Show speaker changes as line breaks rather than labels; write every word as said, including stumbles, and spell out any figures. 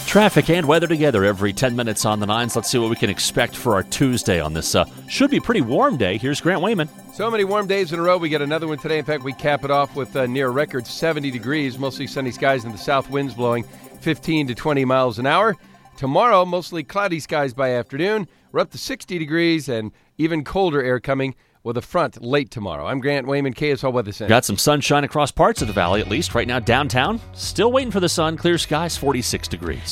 Traffic and weather together every ten minutes on the nines. Let's see what we can expect for our Tuesday on this uh, should be pretty warm day. Here's Grant Wayman.
So many warm days in a row. We get another one today. In fact, we cap it off with uh, near record seventy degrees. Mostly sunny skies and the south winds blowing fifteen to twenty miles an hour. Tomorrow, mostly cloudy skies by afternoon. We're up to sixty degrees and even colder air coming with a front late tomorrow. I'm Grant Wayman, K S L Weather Center.
Got some sunshine across parts of the valley, at least. Right now, downtown, still waiting for the sun. Clear skies, forty-six degrees.